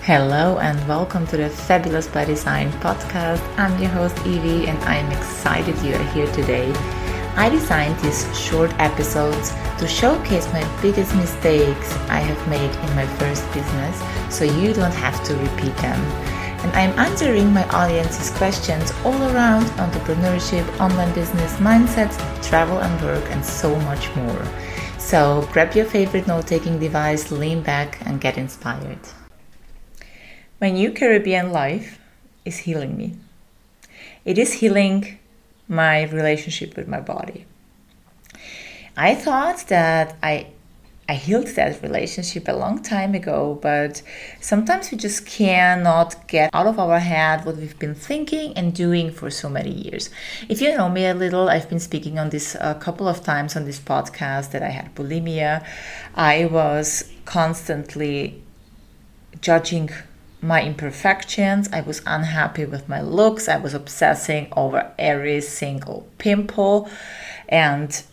Hello and welcome to the Fabulous by Design podcast. I'm your host Evie and I'm excited you are here today. I designed these short episodes to showcase my biggest mistakes I have made in my first business so you don't have to repeat them. And I'm answering my audience's questions all around entrepreneurship, online business, mindset, travel and work, and so much more. So grab your favorite note-taking device, lean back and get inspired. My new Caribbean life is healing me. It is healing my relationship with my body. I thought that I healed that relationship a long time ago, but sometimes we just cannot get out of our head what we've been thinking and doing for so many years. If you know me a little, I've been speaking on this a couple of times on this podcast that I had bulimia. I was constantly judging my imperfections. I was unhappy with my looks. I was obsessing over every single pimple. And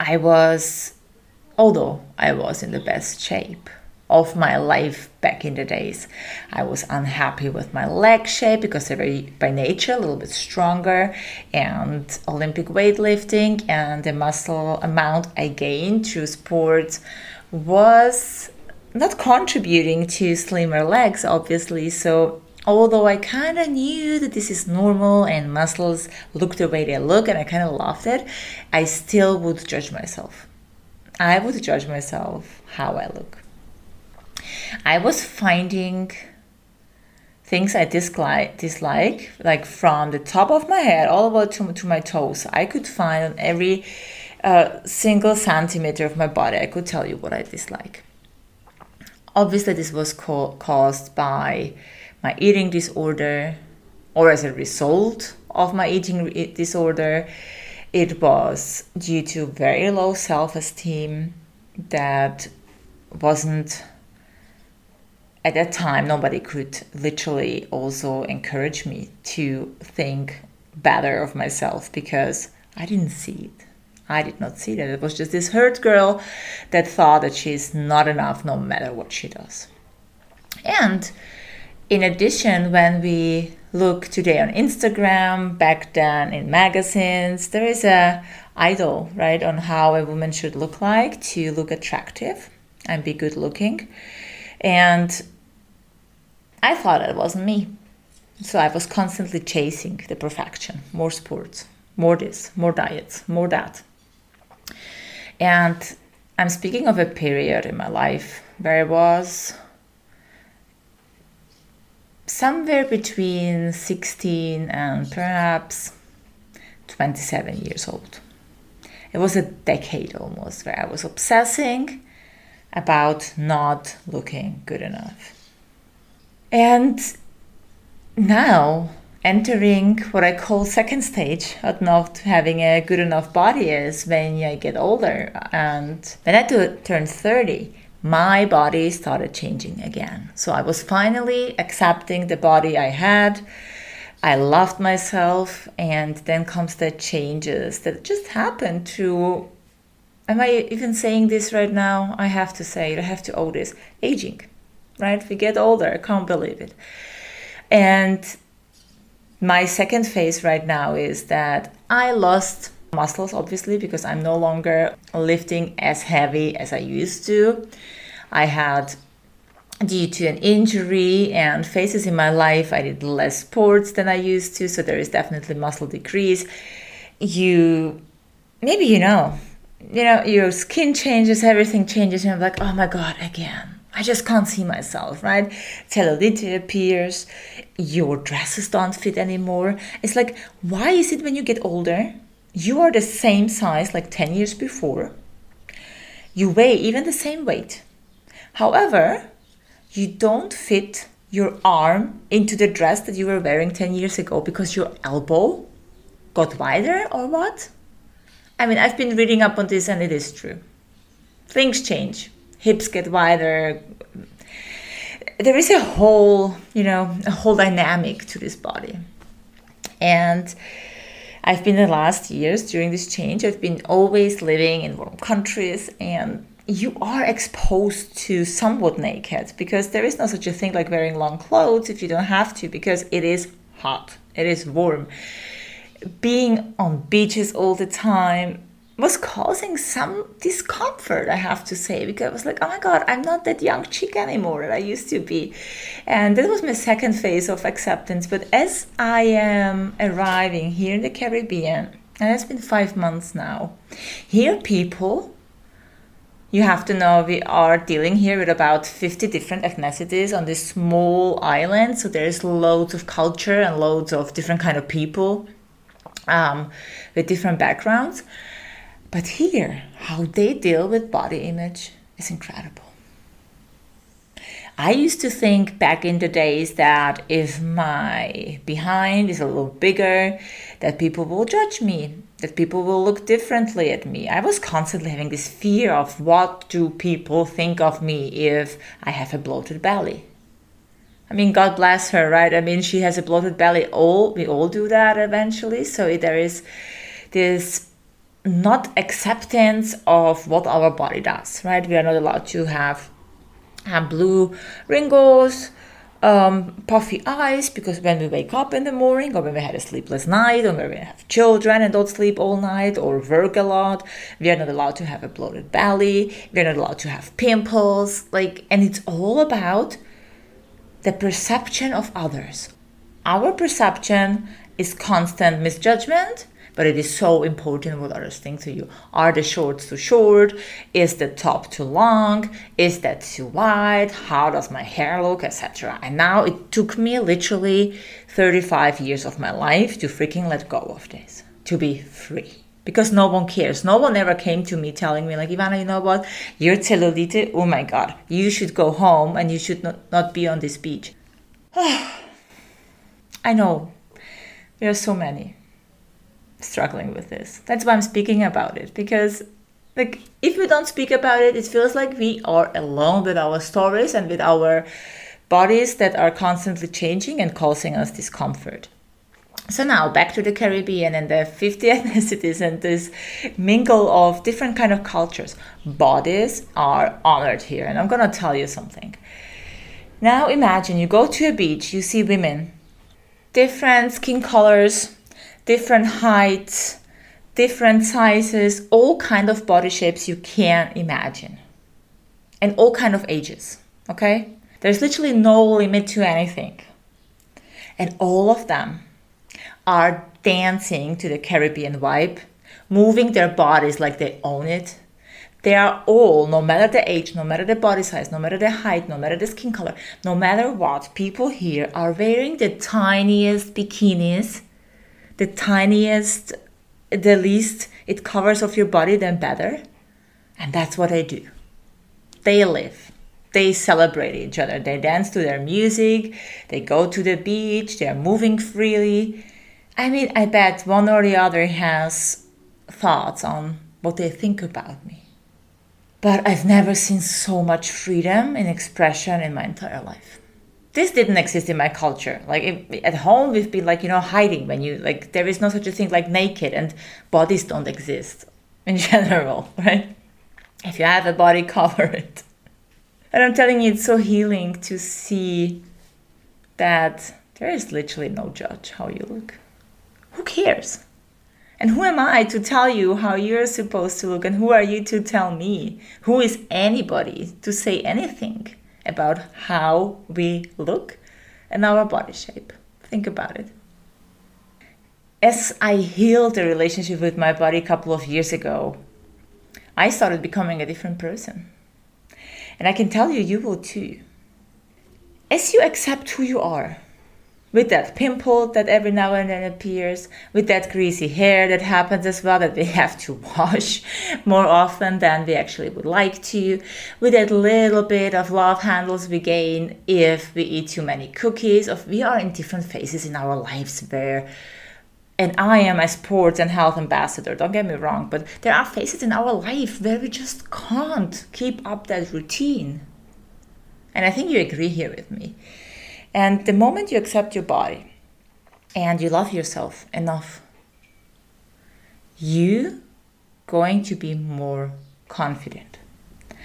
although I was in the best shape of my life back in the days, I was unhappy with my leg shape because they were by nature a little bit stronger, and Olympic weightlifting and the muscle amount I gained through sports was not contributing to slimmer legs, obviously. So although I kind of knew that this is normal and muscles look the way they look and I kind of loved it, I still would judge myself. I would judge myself how I look. I was finding things I dislike, like from the top of my head all the way to my toes. I could find on every single centimeter of my body, I could tell you what I dislike. Obviously, this was caused by my eating disorder, or as a result of my eating disorder. It was due to very low self-esteem that wasn't, at that time, nobody could literally also encourage me to think better of myself because I didn't see it. I did not see that. It was just this hurt girl that thought that she's not enough no matter what she does. And in addition, when we look today on Instagram, back then in magazines, there is a idol, right, on how a woman should look like to look attractive and be good looking. And I thought it wasn't me. So I was constantly chasing the perfection, more sports, more this, more diets, more that. And I'm speaking of a period in my life where I was somewhere between 16 and perhaps 27 years old. It was a decade almost where I was obsessing about not looking good enough. And now, entering what I call second stage of not having a good enough body is when I get older. And when I turned 30, my body started changing again. So I was finally accepting the body I had. I loved myself. And then comes the changes that just happened to, am I even saying this right now? I have to say it, I have to owe this. Aging, right? We get older, I can't believe it. And my second phase right now is that I lost muscles, obviously, because I'm no longer lifting as heavy as I used to. I had, due to an injury and phases in my life, I did less sports than I used to, so there is definitely muscle decrease. Maybe your skin changes, everything changes, and I'm like, oh my God, again. I just can't see myself, right? Cellulite appears, your dresses don't fit anymore. It's like, why is it when you get older, you are the same size like 10 years before, you weigh even the same weight. However, you don't fit your arm into the dress that you were wearing 10 years ago because your elbow got wider or what? I mean, I've been reading up on this and it is true. Things change. Hips get wider. There is a whole dynamic to this body. And I've been the last years during this change, I've been always living in warm countries and you are exposed to somewhat naked, because there is no such a thing like wearing long clothes if you don't have to, because it is hot, it is warm. Being on beaches all the time was causing some discomfort, I have to say, because I was like, oh my God, I'm not that young chick anymore that I used to be. And that was my second phase of acceptance. But as I am arriving here in the Caribbean, and it's been 5 months now, here people, you have to know, we are dealing here with about 50 different ethnicities on this small island. So there's loads of culture and loads of different kind of people with different backgrounds. But here, how they deal with body image is incredible. I used to think back in the days that if my behind is a little bigger, that people will judge me, that people will look differently at me. I was constantly having this fear of what do people think of me if I have a bloated belly. I mean, God bless her, right? I mean, she has a bloated belly. We all do that eventually. So there is this not acceptance of what our body does, right? We are not allowed to have blue wrinkles, puffy eyes, because when we wake up in the morning, or when we had a sleepless night, or when we have children and don't sleep all night, or work a lot, we are not allowed to have a bloated belly. We are not allowed to have pimples, and it's all about the perception of others. Our perception is constant misjudgment, but it is so important what others think to you. Are the shorts too short? Is the top too long? Is that too wide? How does my hair look, etc.? And now it took me literally 35 years of my life to freaking let go of this, to be free. Because no one cares. No one ever came to me telling me, like, Ivana, you know what? You're cellulite. Oh my God. You should go home and you should not be on this beach. I know. There are so many struggling with this. That's why I'm speaking about it. Because, if we don't speak about it, it feels like we are alone with our stories and with our bodies that are constantly changing and causing us discomfort. So now back to the Caribbean and the 50 ethnicities and this mingle of different kind of cultures. Bodies are honored here. And I'm going to tell you something. Now imagine you go to a beach, you see women, different skin colors, different heights, different sizes, all kind of body shapes you can imagine. And all kind of ages, okay? There's literally no limit to anything. And all of them are dancing to the Caribbean vibe, moving their bodies like they own it. They are all, no matter the age, no matter the body size, no matter the height, no matter the skin color, no matter what, people here are wearing the tiniest bikinis, the tiniest, the least it covers of your body, then better. And that's what they do. They live. They celebrate each other. They dance to their music. They go to the beach. They're moving freely. I mean, I bet one or the other has thoughts on what they think about me. But I've never seen so much freedom in expression in my entire life. This didn't exist in my culture. At home, we've been hiding when you, there is no such a thing like naked, and bodies don't exist in general, right? If you have a body, cover it. And I'm telling you, it's so healing to see that there is literally no judge how you look. Who cares? And who am I to tell you how you're supposed to look? And who are you to tell me? Who is anybody to say anything about how we look and our body shape? Think about it. As I healed the relationship with my body a couple of years ago, I started becoming a different person. And I can tell you, you will too. As you accept who you are, with that pimple that every now and then appears, with that greasy hair that happens as well, that we have to wash more often than we actually would like to, with that little bit of love handles we gain if we eat too many cookies, we are in different phases in our lives where, and I am a sports and health ambassador, don't get me wrong, but there are phases in our life where we just can't keep up that routine. And I think you agree here with me. And the moment you accept your body and you love yourself enough, you're going to be more confident.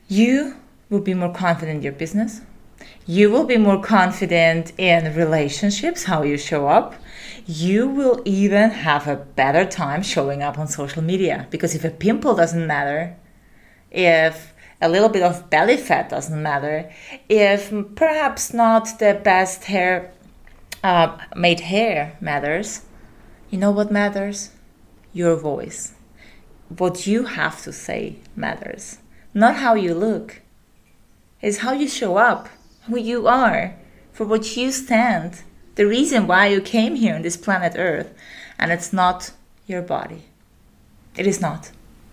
You will be more confident in your business. You will be more confident in relationships, how you show up. You will even have a better time showing up on social media, because if a pimple doesn't matter, if a little bit of belly fat doesn't matter, if perhaps not the best hair made hair matters, you know what matters? Your voice. What you have to say matters. Not how you look. It's how you show up, who you are, for what you stand, the reason why you came here on this planet Earth. And it's not your body. It is not.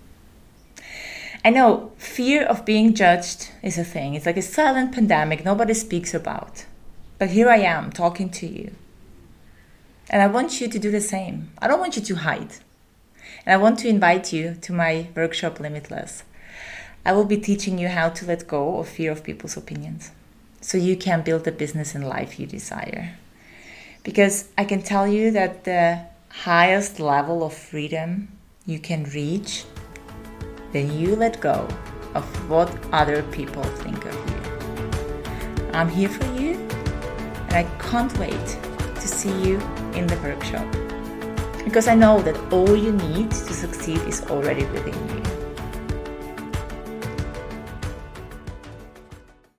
I know fear of being judged is a thing. It's like a silent pandemic nobody speaks about. But here I am talking to you. And I want you to do the same. I don't want you to hide. And I want to invite you to my workshop, Limitless. I will be teaching you how to let go of fear of people's opinions, so you can build the business and life you desire. Because I can tell you that the highest level of freedom you can reach when you let go of what other people think of you. I'm here for you, and I can't wait to see you in the workshop. Because I know that all you need to succeed is already within you.